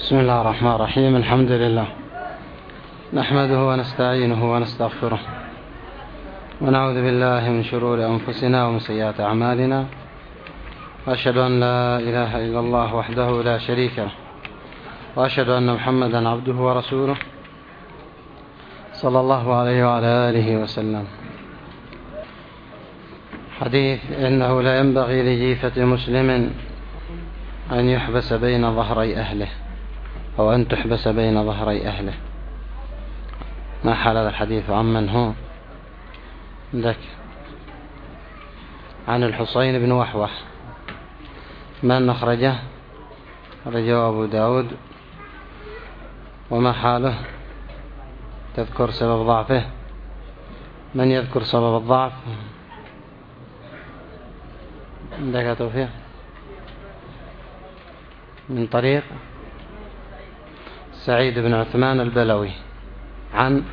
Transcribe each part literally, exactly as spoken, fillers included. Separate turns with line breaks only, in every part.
بسم الله الرحمن الرحيم. الحمد لله نحمده ونستعينه ونستغفره ونعوذ بالله من شرور أنفسنا ومن سيئات أعمالنا، وأشهد أن لا إله إلا الله وحده لا شريك له، وأشهد أن محمدا عبده ورسوله صلى الله عليه وعلى آله وسلم. حديث: إنه لا ينبغي لجيفة مسلم أن يحبس بين ظهري أهله أو أن تحبس بين ظهري أهله. ما حال هذا الحديث؟ عمن هو ذاك؟ عن الحصين بن وحوح. من أخرجه؟ رجاء أبو داود. وما حاله؟ تذكر سبب ضعفه؟ من يذكر سبب الضعف؟ عندك توفيق؟ من طريق سعيد بن عثمان البلوي عن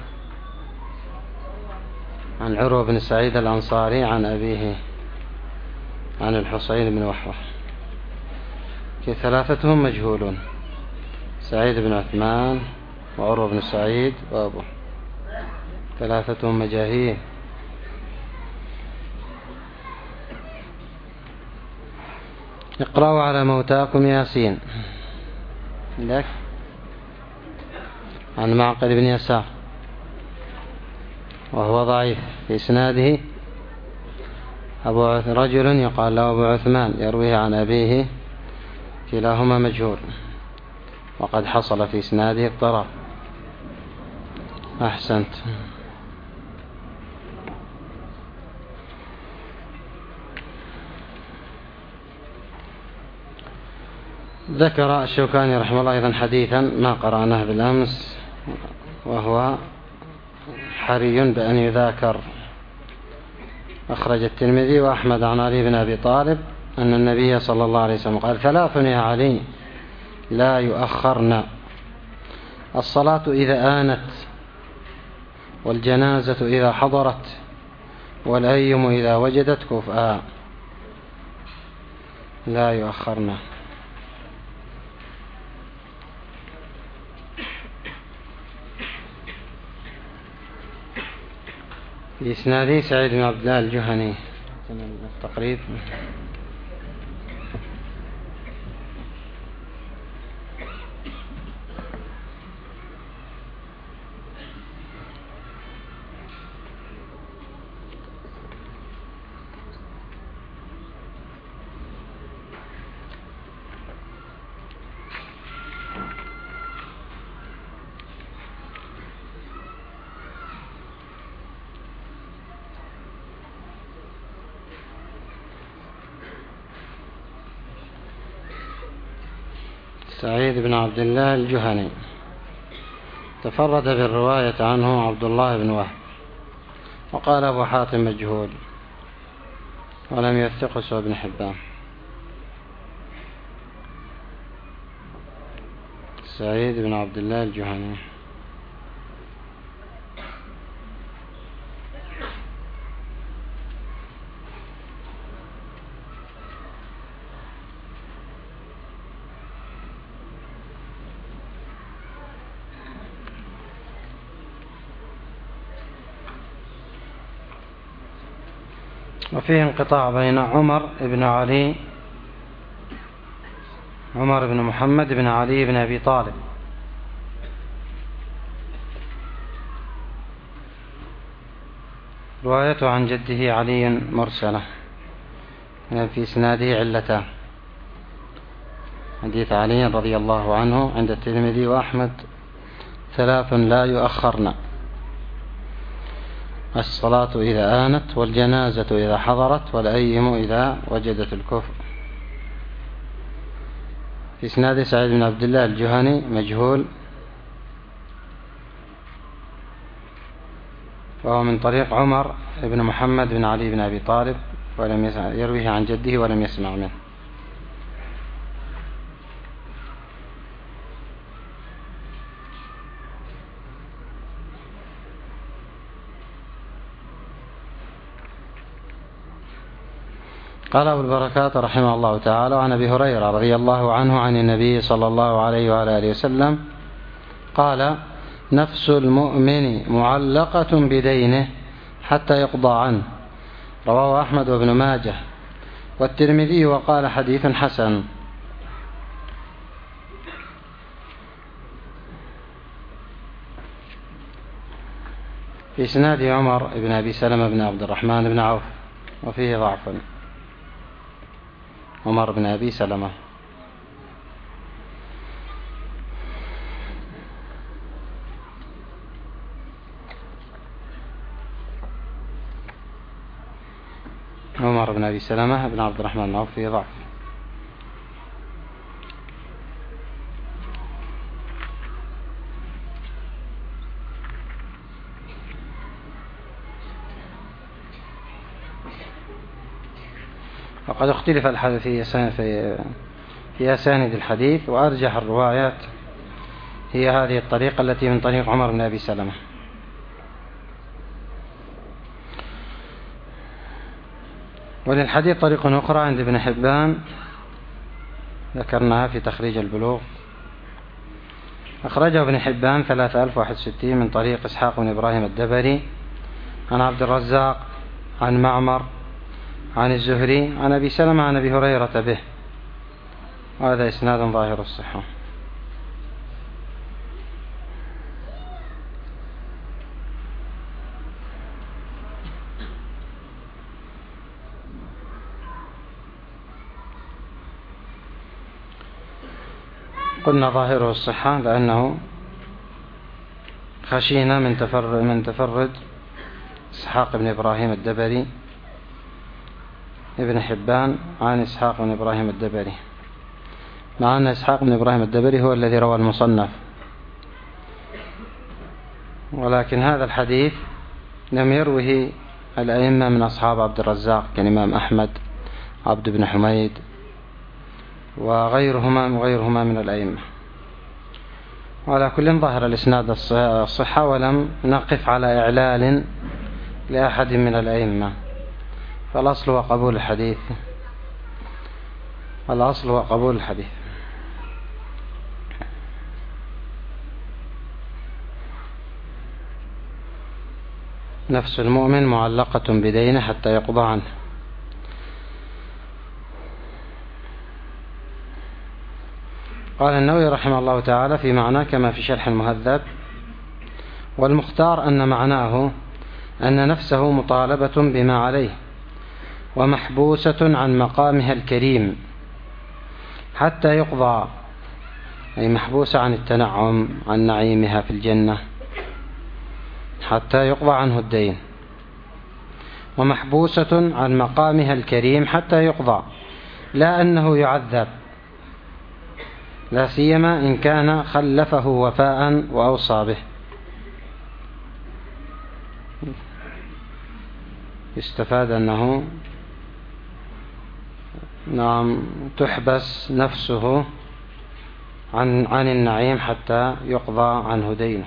عن عروة بن سعيد الأنصاري عن أبيه عن الحصين بن وحوح. ثلاثتهم مجهولون: سعيد بن عثمان وعروة بن سعيد وأبوه، ثلاثتهم مجاهيل. اقرأوا على موتاكم ياسين. لك عن معقل بن يسار وهو ضعيف في إسناده أبو رجل يقال له أبو عثمان يرويه عن أبيه، كلاهما مجهول، وقد حصل في إسناده اضطراب. أحسنت. ذكر الشوكاني رحمه الله أيضا حديثا ما قرأناه بالأمس، وهو حري بأن يذاكر. أخرج الترمذي وأحمد عن علي بن أبي طالب أن النبي صلى الله عليه وسلم قال: ثلاث يا علي لا يؤخرن: الصلاة إذا آنت، والجنازة إذا حضرت، والأيم إذا وجدت كفءا. لا يؤخرن. في إسناده سعيد بن عبد الله الجهني. التقريب: سعيد بن عبد الله الجهني. تفرد بالرواية عنه عبد الله بن وهب، وقال أبو حاتم مجهول ولم يثقه سوى ابن حبان. سعيد بن عبد الله الجهني. وفيه انقطاع بين عمر بن علي عمر بن محمد بن علي بن أبي طالب، روايته عن جده علي مرسلة، في إسناده علتان: حديث علي رضي الله عنه عند الترمذي وأحمد: ثلاث لا يؤخرن: الصلاة إذا آنت، والجنازة إذا حضرت، والأيم إذا وجدت الكفر. في إسناد سعيد بن عبد الله الجهني مجهول، وهو من طريق عمر بن محمد بن علي بن أبي طالب، ولم يرويه عن جده ولم يسمع منه. قال أبو البركات رحمه الله تعالى: عن أبي هريرة رضي الله عنه عن النبي صلى الله عليه وعلى آله وسلم قال: نفس المؤمن معلقة بدينه حتى يقضى عنه. رواه أحمد وابن ماجه والترمذي وقال: حديث حسن. في إسناد عمر بن أبي سلمة بن عبد الرحمن بن عوف وفيه ضعف. عمر بن أبي سلمة عمر بن أبي سلمة بن عبد الرحمن بن عوف فيه ضعف. وقد اختلف الحديث في في أسانيد الحديث، وأرجح الروايات هي هذه الطريقة التي من طريق عمر بن أبي سلمة. وللحديث طريق أخرى عند ابن حبان ذكرناها في تخريج البلوغ، أخرجه ابن حبان ثلاثة آلاف وواحد وستين من طريق إسحاق بن إبراهيم الدبري عن عبد الرزاق عن معمر عن الزهري عن أبي سلمة عن أبي هريرة به، وهذا إسناد ظاهر الصحة. قلنا ظاهره الصحة لأنه خشينا من تفرد, من تفرد إسحاق بن إبراهيم الدبري ابن حبان عن إسحاق بن إبراهيم الدبري، مع أن إسحاق بن إبراهيم الدبري هو الذي روى المصنف، ولكن هذا الحديث لم يروه الأئمة من أصحاب عبد الرزاق كالإمام أحمد عبد بن حميد وغيرهما وغيرهما من الأئمة. وعلى كل ظهر الإسناد الصحة، ولم نقف على إعلال لأحد من الأئمة، فالأصل هو قبول الحديث الأصل هو قبول الحديث. نفس المؤمن معلقة بدينه حتى يقضى عنه. قال النووي رحمه الله تعالى في معناه كما في شرح المهذب: والمختار أن معناه أن نفسه مطالبة بما عليه ومحبوسة عن مقامها الكريم حتى يقضى، أي محبوسة عن التنعم عن نعيمها في الجنة حتى يقضى عنه الدين، ومحبوسة عن مقامها الكريم حتى يقضى، لا أنه يعذب، لا سيما إن كان خلفه وفاء وأوصى به. يستفاد أنه نعم تحبس نفسه عن عن النعيم حتى يقضى عنه دينه،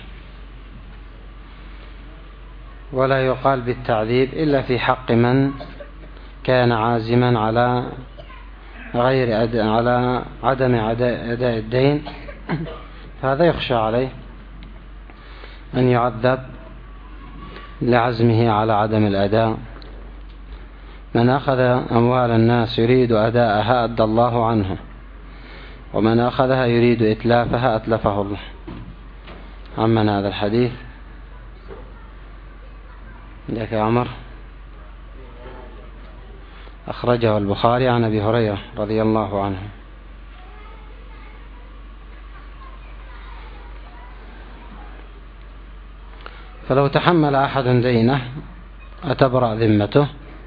ولا يقال بالتعذيب إلا في حق من كان عازما على غير أد... على عدم أداء الدين، فهذا يخشى عليه أن يعذب لعزمه على عدم الأداء. من أخذ أموال الناس يريد أداءها أدى الله عنه، ومن أخذها يريد إتلافها أتلفه الله. عمن هذا الحديث لك يا عمر؟ أخرجه البخاري عن أبي هريرة رضي الله عنه. فلو تحمل أحد دينه أتبرأ ذمته.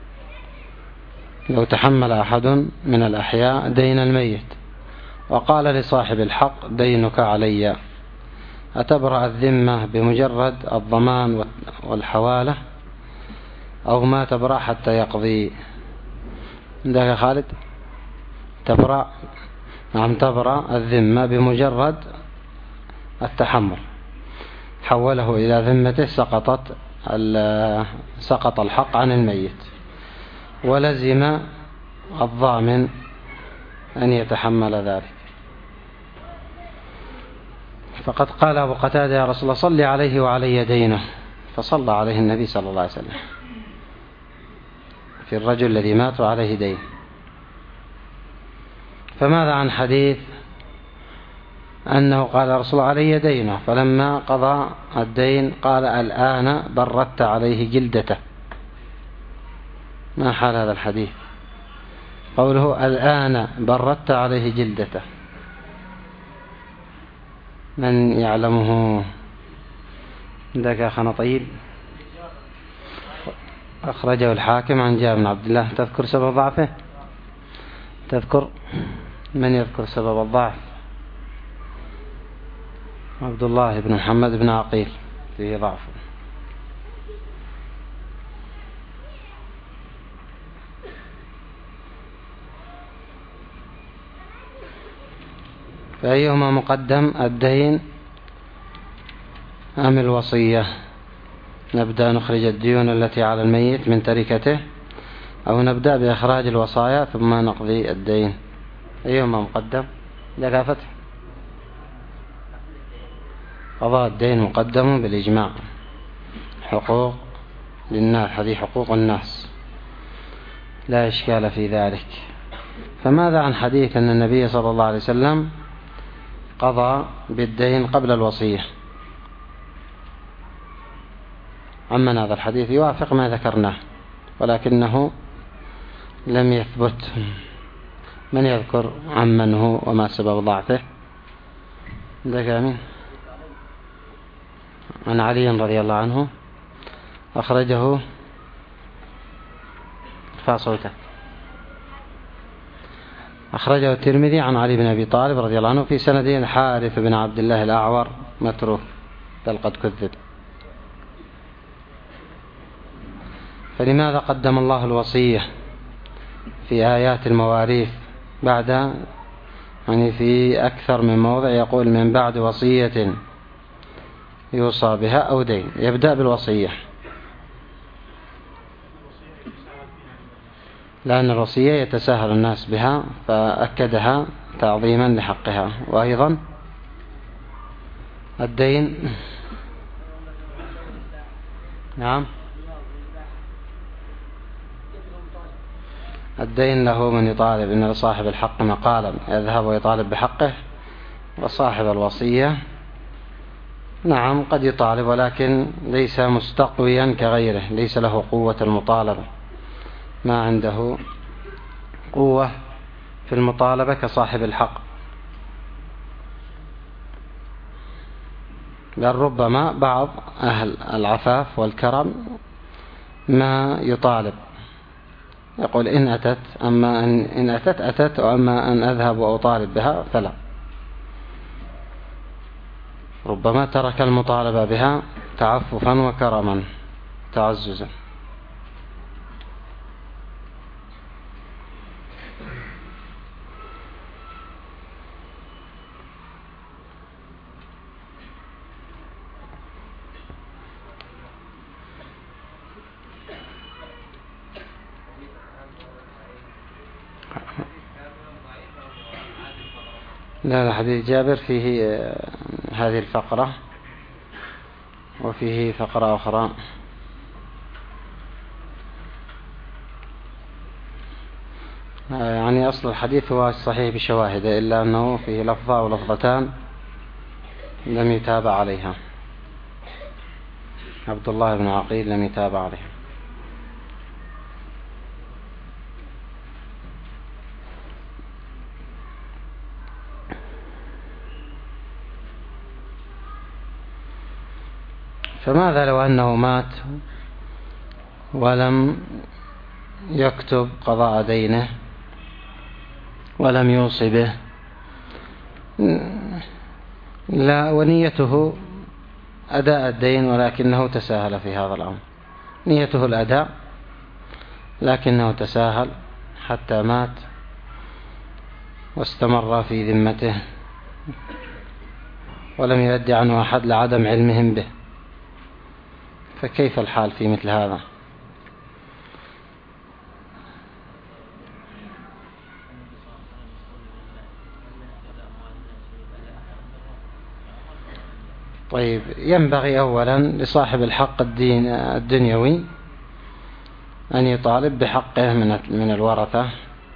لو تحمل أحد من الأحياء دين الميت وقال لصاحب الحق: دينك علي، أتبرأ الذمة بمجرد الضمان والحوالة، أو ما تبرأ حتى يقضي؟ عندك يا خالد؟ تبرأ نعم تبرأ الذمة بمجرد التحمل، حوله إلى ذمته سقطت سقط الحق عن الميت، ولزم الضامن أن يتحمل ذلك. فقد قال أبو قتادة: يا رسول الله صل عليه وعلي دينه، فصلى عليه النبي صلى الله عليه وسلم في الرجل الذي مات وعليه دين. فماذا عن حديث أنه قال رسول الله علي دينه، فلما قضى الدين قال: الآن بردت عليه جلدته. ما حال هذا الحديث؟ قوله الآن بردت عليه جلدته، من يعلمه؟ عندك أخنا طيب؟ أخرجه الحاكم عن جابر بن عبد الله. تذكر سبب ضعفه؟ تذكر؟ من يذكر سبب الضعف؟ عبد الله بن محمد بن عقيل فيه ضعف. فأيهما مقدم، الدين أم الوصية؟ نبدأ نخرج الديون التي على الميت من تركته، أو نبدأ بإخراج الوصايا ثم نقضي الدين؟ أيهما مقدم؟ لك فتح. قضاء الدين مقدم بالإجماع، حقوق للناس، هذه حقوق الناس لا إشكال في ذلك. فماذا عن حديث أن النبي صلى الله عليه وسلم قضى بالدين قبل الوصية؟ عمن هذا الحديث يوافق ما ذكرناه ولكنه لم يثبت. من يذكر عمن هو وما سبب ضعفه؟ ذكامين عن علي رضي الله عنه، أخرجه فاصوته أخرجه الترمذي عن علي بن أبي طالب رضي الله عنه في سنده الحارث بن عبد الله الأعور متروك بل قد كذب. فلماذا قدم الله الوصية في آيات المواريث بعد، يعني في أكثر من موضع يقول من بعد وصية يوصى بها أو دين؟ يبدأ بالوصية لأن الوصية يتساهل الناس بها فأكدها تعظيما لحقها. وأيضا الدين، نعم، الدين له من يطالب، إن لصاحب الحق مقالا يذهب ويطالب بحقه، وصاحب الوصية نعم قد يطالب ولكن ليس مستقويا كغيره، ليس له قوة المطالبة، ما عنده قوة في المطالبة كصاحب الحق، بل ربما بعض أهل العفاف والكرم ما يطالب، يقول إن أتت، أما إن أتت أتت، وأما أن أذهب وأطالب بها فلا. ربما ترك المطالبة بها تعففا وكرما تعززا. لا لا، حديث جابر فيه هذه الفقرة وفيه فقرة أخرى. يعني أصل الحديث هو الصحيح بشواهده، إلا أنه فيه لفظة أو لفظتان لم يتابع عليها، عبد الله بن عقيل لم يتابع عليها. فماذا لو أنه مات ولم يكتب قضاء دينه ولم يوصي به، لا، ونيته أداء الدين ولكنه تساهل في هذا الأمر، نيته الأداء لكنه تساهل حتى مات واستمر في ذمته ولم يرد عنه أحد لعدم علمهم به، فكيف الحال في مثل هذا؟ طيب، ينبغي أولا لصاحب الحق الدين الدنيوي أن يطالب بحقه من الورثة،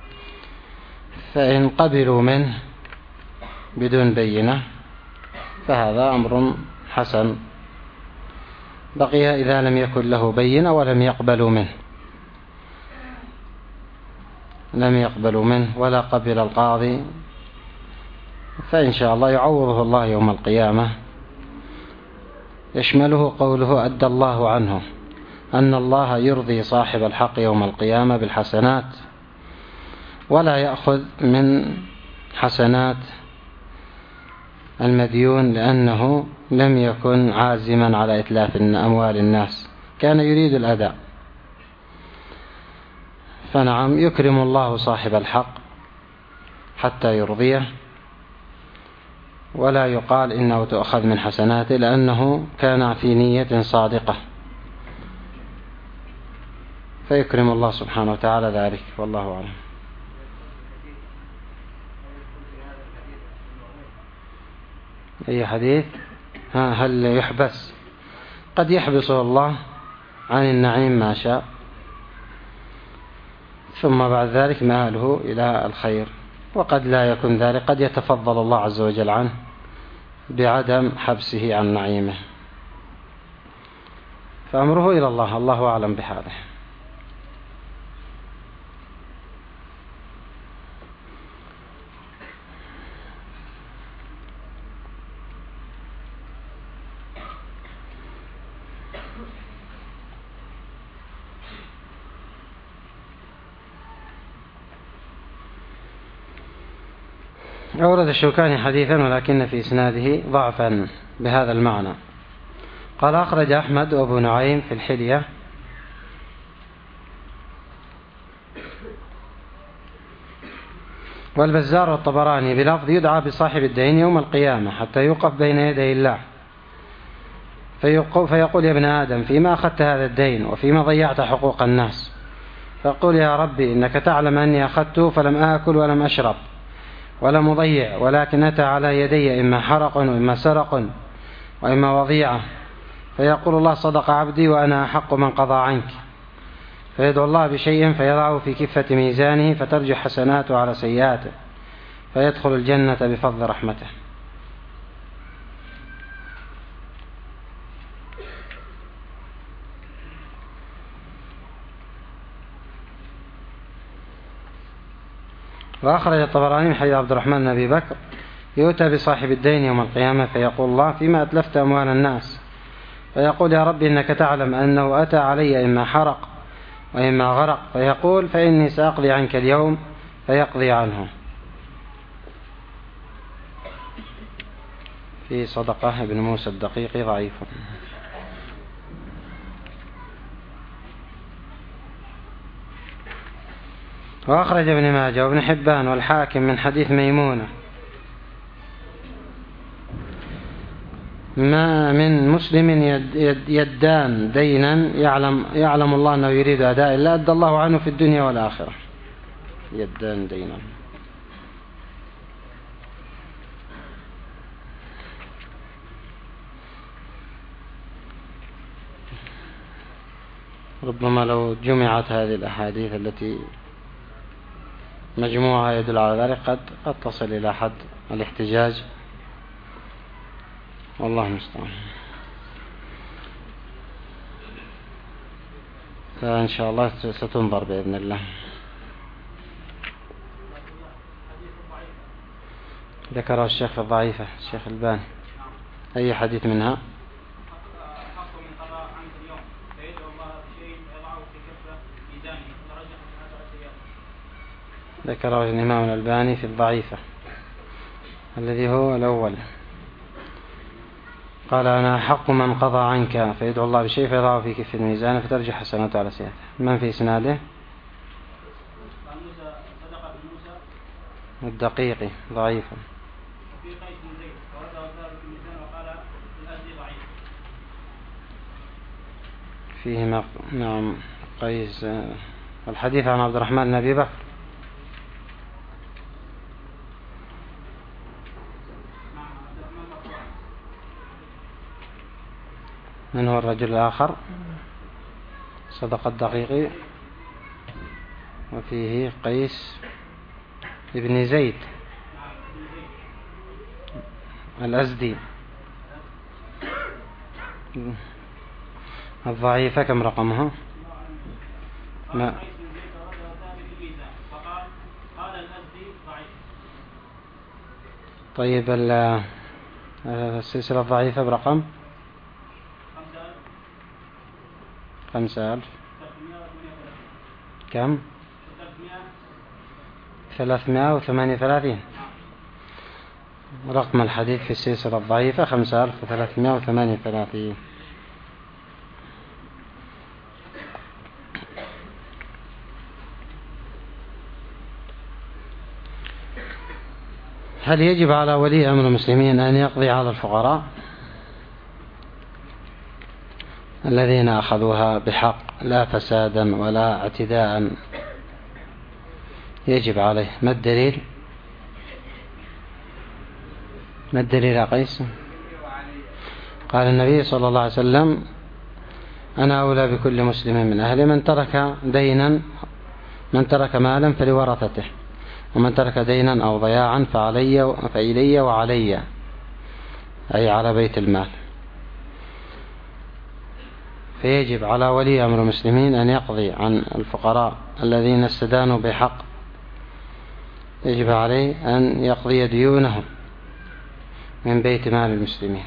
فإن قبلوا منه بدون بينة فهذا أمر حسن. بقي إذا لم يكن له بينة ولم يقبلوا منه لم يقبلوا منه ولا قبل القاضي، فإن شاء الله يعوضه الله يوم القيامة. يشمله قوله أدى الله عنه، أن الله يرضي صاحب الحق يوم القيامة بالحسنات ولا يأخذ من حسنات المديون، لأنه لم يكن عازما على إتلاف أموال الناس، كان يريد الأداء. فنعم، يكرم الله صاحب الحق حتى يرضيه، ولا يقال إنه تؤخذ من حسناته، لأنه كان في نية صادقة، فيكرم الله سبحانه وتعالى ذلك، والله أعلم. أي حديث؟ ها هل يحبس؟ قد يحبسه الله عن النعيم ما شاء، ثم بعد ذلك مآله إلى الخير، وقد لا يكون ذلك، قد يتفضل الله عز وجل عنه بعدم حبسه عن نعيمه، فأمره إلى الله، الله أعلم بحاله. أورد الشوكاني حديثا ولكن في إسناده ضعفا بهذا المعنى. قال أخرج أحمد وأبو نعيم في الحلية والبزار والطبراني بلفظ يدعى بصاحب الدين يوم القيامة حتى يوقف بين يدي الله فيقول يا ابن آدم فيما أخذت هذا الدين وفيما ضيعت حقوق الناس، فيقول يا ربي إنك تعلم أني أخذته فلم آكل ولم أشرب ولم أضيع، ولكن أتى على يدي إما حرق وإما سرق وإما وضيعة، فيقول الله صدق عبدي وأنا أحق من قضى عنك، فيدعو الله بشيء فيضعه في كفة ميزانه فترجع حسناته على سيئاته فيدخل الجنة بفضل رحمته. وأخرج الطبراني من حديث عبد الرحمن بن أبي بكر يؤتى بصاحب الدين يوم القيامة فيقول الله فيما أتلفت أموال الناس، فيقول يا رب إنك تعلم أنه أتى علي إما حرق وإما غرق، فيقول فإني سأقضي عنك اليوم فيقضي عنه. في صدقة ابن موسى الدقيقي ضعيف. وأخرج ابن ماجه وابن حبان والحاكم من حديث ميمونة ما من مسلم يدان دينا يعلم, يعلم الله أنه يريد أداء إلا أدى الله عنه في الدنيا والآخرة. يدان دينا، ربما لو جمعت هذه الأحاديث التي مجموعة يدل على ذلك قد, قد تصل إلى حد الاحتجاج، والله المستعان. فإن شاء الله ستنظر بإذن الله. ذكرها الشيخ الضعيفة الشيخ الباني. أي حديث منها؟ ذكره الإمام الألباني في الضعيفة الذي هو الأول، قال أنا حق من قضى عنك، فيدعو الله بشيء فيضعه في كف الميزان فترجع حسناته على سيئاته. من في إسناده؟ الدقيقي ضعيفا. فيه نعم قيس. الحديث عن عبد الرحمن بن أبي بكر من هو الرجل الآخر؟ صدق الدقيقي، وفيه قيس ابن زيد الأزدي. الضعيفة كم رقمها؟ ما طيب السلسلة الضعيفة برقم خمسة ألف كم؟ ثلاثمائة وثمانية وثلاثين. رقم الحديث في السلسلة الضعيفة خمسة ألف وثلاثمائة وثمانية وثلاثين. هل يجب على ولي أمر المسلمين أن يقضي على الفقراء الذين أخذوها بحق لا فسادا ولا اعتداء؟ يجب عليه. ما الدليل؟ ما الدليل يا قيس؟ قال النبي صلى الله عليه وسلم: أنا أولى بكل مسلم من أهله من ترك دينا من ترك مالا فلورثته، ومن ترك دينا أو ضياعا فعلي فإلي وعلي، أي على بيت المال. فيجب على ولي أمر المسلمين أن يقضي عن الفقراء الذين استدانوا بحق، يجب عليه أن يقضي ديونهم من بيت مال المسلمين.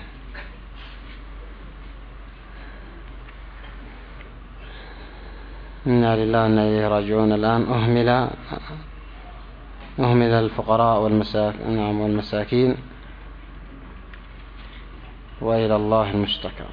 إنا لله وإنا إليه راجعون. الآن أهمل أهمل الفقراء والمساكين نعم والمساكين وإلى الله المشتكى.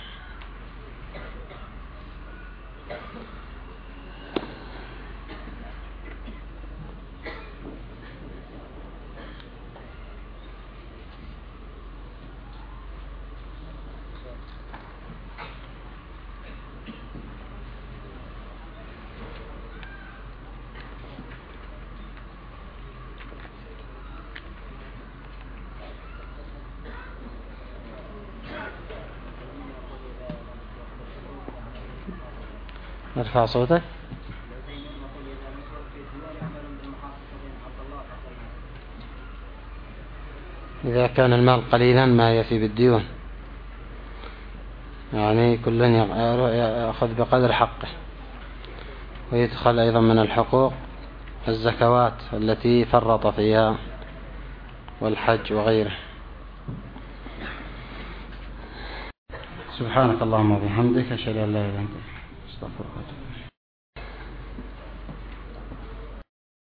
ارفع صوتك. إذا كان المال قليلا ما يفي بالديون، يعني كل يأخذ بقدر حقه. ويدخل أيضا من الحقوق الزكوات التي فرط فيها والحج وغيره. سبحانك اللهم وبحمدك أشهد أن لا إله إلا أنت أستغفرك.